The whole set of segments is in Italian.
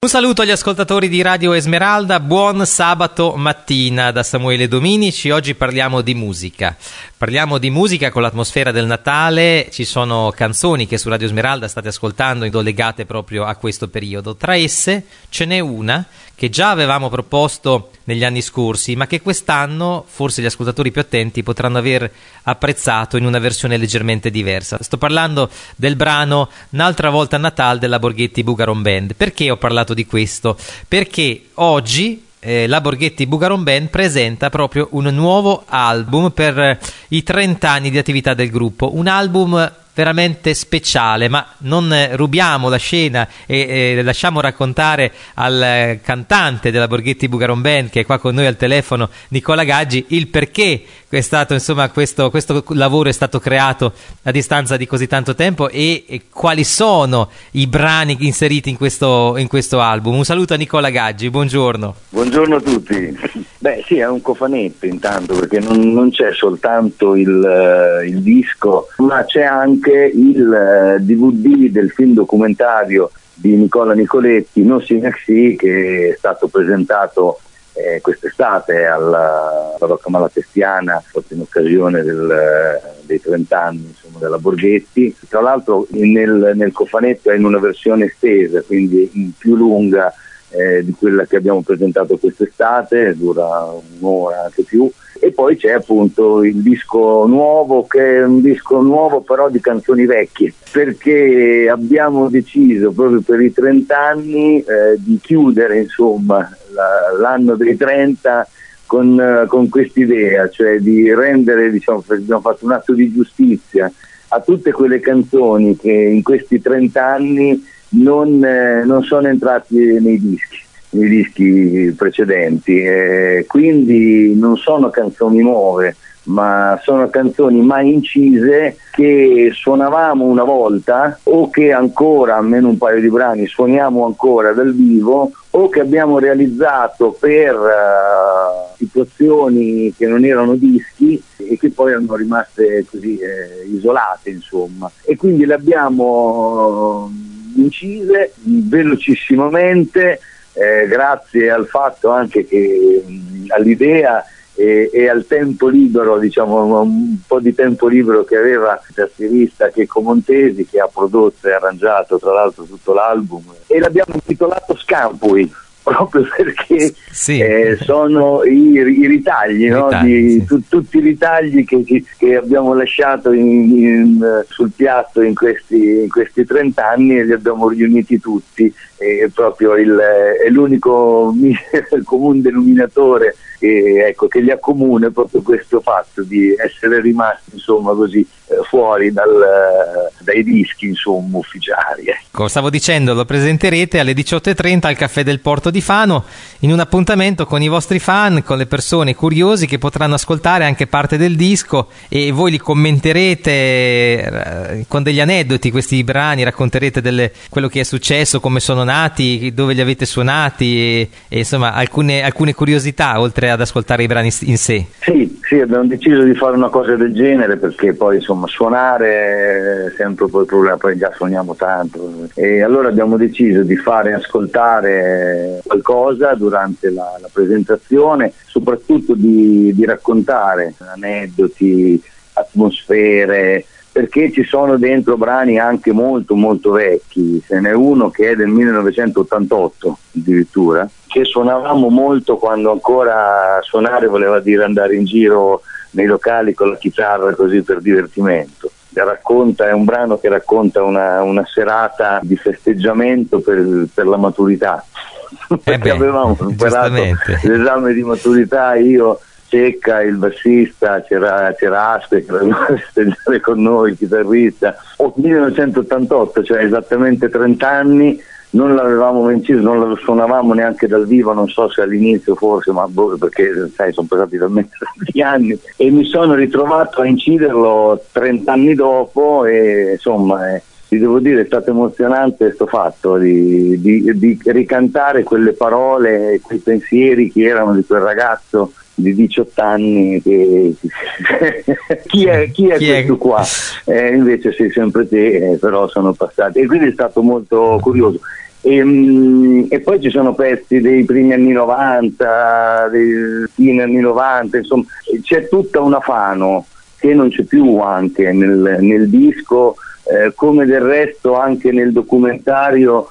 Un saluto agli ascoltatori di Radio Esmeralda, buon sabato mattina da Samuele Dominici. Oggi parliamo di musica. Parliamo di musica con l'atmosfera del Natale, ci sono canzoni che su Radio Esmeralda state ascoltando legate proprio a questo periodo. Tra esse ce n'è una che già avevamo proposto negli anni scorsi, ma che quest'anno forse gli ascoltatori più attenti potranno aver apprezzato in una versione leggermente diversa. Sto parlando del brano N'altra volta a Natale della Borghetti Bugaron Band. Perché ho parlato di questo? Perché oggi la Borghetti Bugaron Band presenta proprio un nuovo album per i 30 anni di attività del gruppo, un album veramente speciale, ma non rubiamo la scena e lasciamo raccontare al cantante della Borghetti Bugaron Band, che è qua con noi al telefono, Nicola Gaggi, il perché è stato, insomma, questo lavoro è stato creato a distanza di così tanto tempo e quali sono i brani inseriti in questo album. Un saluto a Nicola Gaggi, buongiorno. Buongiorno a tutti. Beh sì, è un cofanetto intanto, perché non c'è soltanto il disco, ma c'è anche il DVD del film documentario di Nicola Nicoletti, Non si Merci, che è stato presentato quest'estate alla Rocca Malatestiana in occasione dei 30 anni, insomma, della Borghetti. Tra l'altro nel cofanetto è in una versione estesa, quindi più lunga di quella che abbiamo presentato quest'estate, dura un'ora anche più. E poi c'è appunto il disco nuovo, che è un disco nuovo però di canzoni vecchie, perché abbiamo deciso proprio per i 30 anni di chiudere, insomma, l'anno dei 30 con quest'idea, cioè di rendere, diciamo, abbiamo fatto un atto di giustizia a tutte quelle canzoni che in questi 30 anni non sono entrati nei dischi precedenti, quindi non sono canzoni nuove, ma sono canzoni mai incise che suonavamo una volta, o che ancora, almeno un paio di brani, suoniamo ancora dal vivo, o che abbiamo realizzato per situazioni che non erano dischi e che poi erano rimaste così isolate, insomma. E quindi le abbiamo incise velocissimamente, grazie al fatto anche che all'idea e al tempo libero, diciamo un po' di tempo libero che aveva il tastierista Checco Montesi, che ha prodotto e arrangiato tra l'altro tutto l'album, e l'abbiamo intitolato Scampui, proprio perché sì, sono i ritagli, no? Tutti i ritagli che abbiamo lasciato sul piatto in questi 30 anni, e li abbiamo riuniti tutti, e proprio è l'unico comune denominatore che li accomuna, proprio questo fatto di essere rimasti, insomma, così fuori dai dischi, insomma, ufficiali. Stavo dicendo, lo presenterete alle 18:30 al Caffè del Porto di Fano, in un appuntamento con i vostri fan, con le persone curiosi che potranno ascoltare anche parte del disco, e voi li commenterete con degli aneddoti questi brani, racconterete quello che è successo, come sono nati, dove li avete suonati e insomma alcune curiosità, oltre ad ascoltare i brani in sé. Sì, abbiamo deciso di fare una cosa del genere, perché poi, insomma, suonare è sempre poi il problema, poi già suoniamo tanto, e allora abbiamo deciso di fare ascoltare qualcosa durante la presentazione, soprattutto di raccontare aneddoti, atmosfere, perché ci sono dentro brani anche molto molto vecchi. Ce n'è uno che è del 1988 addirittura, che suonavamo molto quando ancora suonare voleva dire andare in giro nei locali con la chitarra, così per divertimento. È un brano che racconta una serata di festeggiamento per la maturità, perché avevamo superato l'esame di maturità, io, Cecca, il bassista, c'era Aspe che era festeggiare con noi, il chitarrista. 1988, cioè esattamente 30 anni, non l'avevamo inciso, non lo suonavamo neanche dal vivo, non so se all'inizio forse, ma perché sai, sono passati talmente tanti anni, e mi sono ritrovato a inciderlo 30 anni dopo, e insomma ti devo dire, è stato emozionante questo fatto di ricantare quelle parole, quei pensieri che erano di quel ragazzo di 18 anni chi è questo qua? Invece sei sempre te, però sono passati, e quindi è stato molto curioso. E poi ci sono pezzi dei primi anni 90, dei fine anni 90, insomma c'è tutta una Fano che non c'è più anche nel disco, come del resto anche nel documentario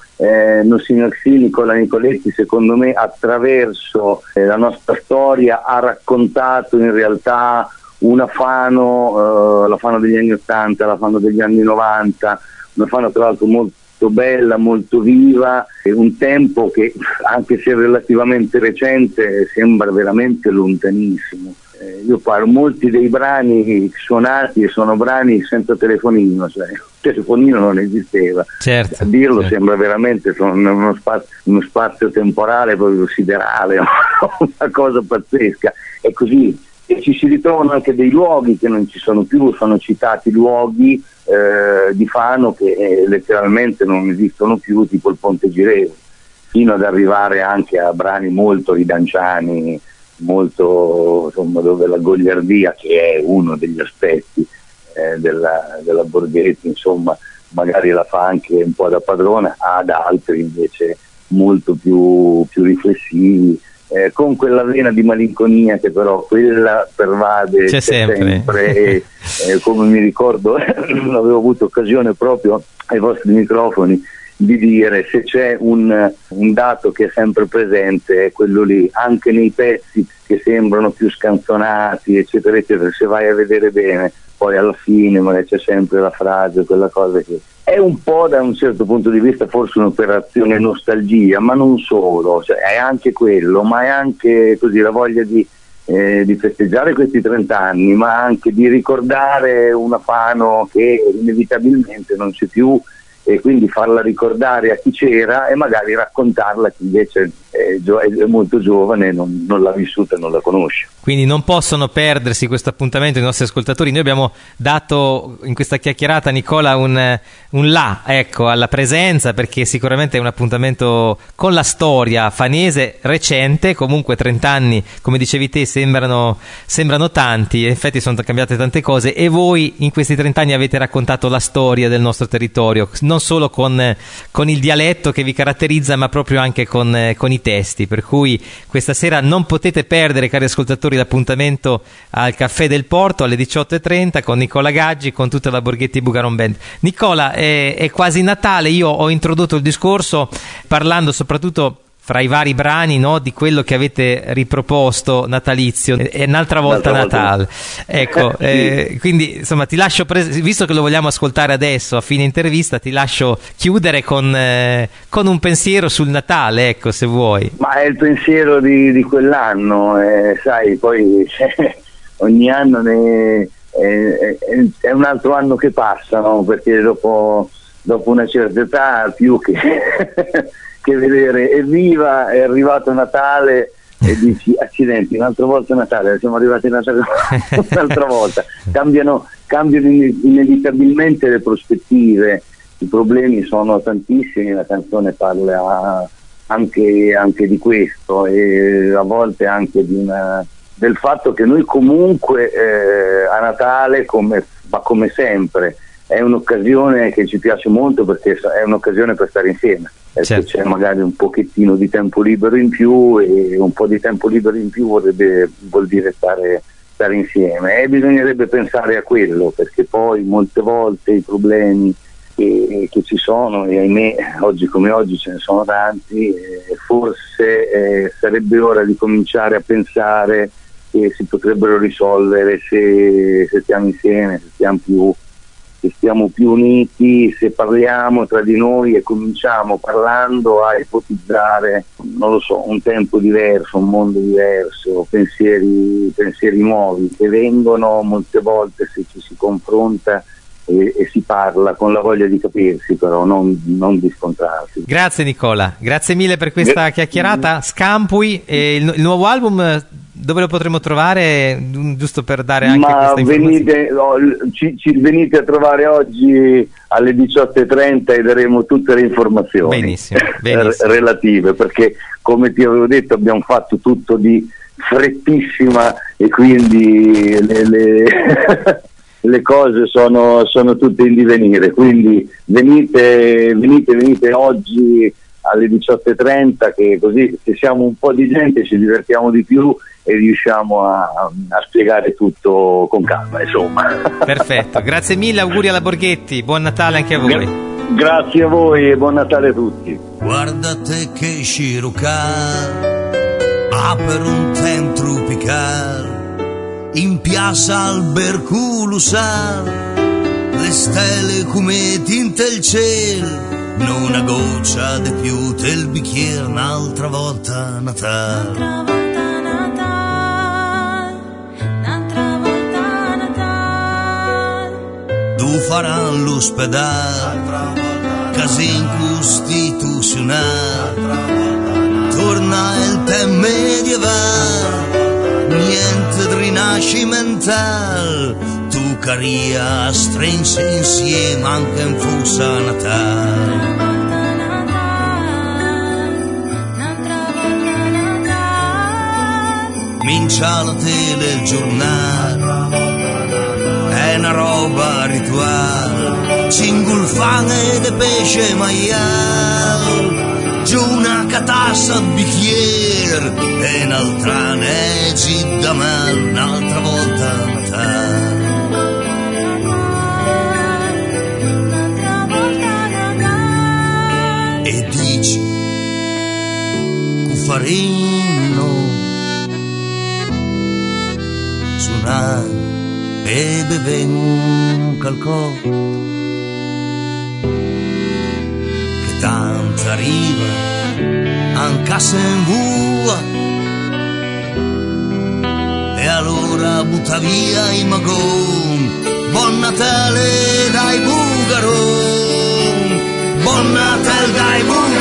Nicola Nicoletti, secondo me attraverso la nostra storia ha raccontato in realtà una Fano, la Fano degli anni 80, la Fano degli anni 90, una Fano tra l'altro molto bella, molto viva, un tempo che anche se relativamente recente sembra veramente lontanissimo. Io parlo, molti dei brani suonati sono brani senza telefonino, cioè il telefonino non esisteva, certo, a dirlo certo. Sembra veramente uno spazio temporale proprio siderale, una cosa pazzesca. È così, e ci si ritrovano anche dei luoghi che non ci sono più, sono citati luoghi di Fano che letteralmente non esistono più, tipo il Ponte Girevole, fino ad arrivare anche a brani molto ridanciani, molto, insomma, dove la goliardia, che è uno degli aspetti della Borghetti, insomma, magari la fa anche un po' da padrona, ad altri invece molto più riflessivi, con quella vena di malinconia che però quella pervade c'è sempre. Come mi ricordo avevo avuto occasione proprio ai vostri microfoni di dire, se c'è un dato che è sempre presente è quello lì, anche nei pezzi che sembrano più scanzonati eccetera eccetera, se vai a vedere bene poi alla fine magari c'è sempre la frase, quella cosa che è un po', da un certo punto di vista, forse un'operazione nostalgia, ma non solo, cioè è anche quello, ma è anche così la voglia di festeggiare questi 30 anni, ma anche di ricordare una Fano che inevitabilmente non c'è più, e quindi farla ricordare a chi c'era e magari raccontarla a chi invece è molto giovane, non l'ha vissuta e non la conosce. Quindi non possono perdersi questo appuntamento i nostri ascoltatori. Noi abbiamo dato in questa chiacchierata, Nicola, un là, ecco, alla presenza, perché sicuramente è un appuntamento con la storia fanese recente, comunque 30 anni, come dicevi te, sembrano tanti, in effetti sono cambiate tante cose, e voi in questi 30 anni avete raccontato la storia del nostro territorio, non solo con il dialetto che vi caratterizza, ma proprio anche con i testi, per cui questa sera non potete perdere, cari ascoltatori, l'appuntamento al Caffè del Porto alle 18:30 con Nicola Gaggi, con tutta la Borghetti Bugaron Band. Nicola, è quasi Natale, io ho introdotto il discorso parlando soprattutto fra i vari brani, no, di quello che avete riproposto natalizio, e un'altra volta Natale. Ecco, sì. quindi insomma ti lascio, visto che lo vogliamo ascoltare adesso a fine intervista, ti lascio chiudere con un pensiero sul Natale, ecco, se vuoi. Ma è il pensiero di quell'anno, sai, poi ogni anno è un altro anno che passa, no? Perché dopo una certa età, più che che vedere evviva, è arrivato Natale e dici accidenti, un'altra volta Natale, siamo arrivati a Natale un'altra volta, cambiano inevitabilmente le prospettive, i problemi sono tantissimi, la canzone parla anche di questo, e a volte anche del fatto che noi comunque a Natale, ma come sempre, è un'occasione che ci piace molto, perché è un'occasione per stare insieme. Certo. C'è magari un pochettino di tempo libero in più, e un po' di tempo libero in più vuol dire stare insieme, e bisognerebbe pensare a quello, perché poi molte volte i problemi che ci sono, e ahimè oggi come oggi ce ne sono tanti, forse sarebbe ora di cominciare a pensare che si potrebbero risolvere se stiamo insieme, se stiamo più uniti, se parliamo tra di noi e cominciamo parlando a ipotizzare, non lo so, un tempo diverso, un mondo diverso, pensieri nuovi che vengono molte volte se ci si confronta e si parla con la voglia di capirsi, però non di scontrarsi. Grazie Nicola, grazie mille per questa chiacchierata. Scampui, il nuovo album dove lo potremo trovare, giusto per dare anche questa informazione? Ci venite a trovare oggi alle 18:30 e daremo tutte le informazioni. Benissimo. Relative, perché come ti avevo detto abbiamo fatto tutto di frettissima, e quindi le cose sono tutte in divenire, quindi venite oggi alle 18:30, che così se siamo un po' di gente ci divertiamo di più e riusciamo a spiegare tutto con calma, insomma. Perfetto, grazie mille, auguri alla Borghetti, buon Natale anche a voi. Grazie a voi e buon Natale a tutti. Guardate che scirucar per un tempo tropical in piazza Alberculusal, le stelle come tinte il cielo, non una goccia di più del bicchiere, un'altra volta Natale. Un'altra volta Natale. Tu faranno l'ospedale, casin costituzionale, torna il tempo medievale, niente di rinascimentale, tu caria stringe insieme anche in fusa Natale. Mincia la tele, il giornale, è una roba rituale, cingulfane de pesce maiale, giù una catassa bicchiere e un'altra neggi da mal, un'altra volta Natale. E dici Cuffarino suonare e beve un calcò che tanto arriva anche se in vua, e allora butta via i magon, buon Natale dai bugaron, buon Natale dai bugaron.